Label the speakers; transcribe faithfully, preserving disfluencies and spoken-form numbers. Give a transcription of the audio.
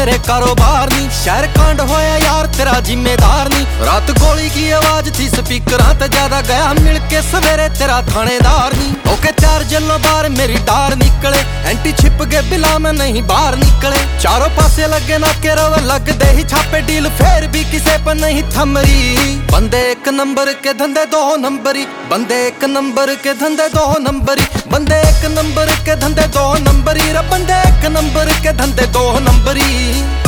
Speaker 1: तेरे कारोबार नी। शहर कांड होया यार तेरा जिम्मेदार नी। रात गोली की आवाज थी स्पीकरां ते ज्यादा गया मिल के सवेरे तेरा थानेदार नी। ओके चार जल्लो बार मेरी डार निकले, एंटी छिप गए बिला में नहीं बाहर निकले। चारों पासे लगे ना के रव लगदे ही छापे डील फिर भी किसे पर नहीं थमरी। बंदे एक नंबर के धंधे दो नंबरी, बंदे एक नंबर के धंधे दो नंबरी, बंदे एक नंबर के धंधे दो नंबरी रे बंदे एक नंबर के धंधे दो नंबरी।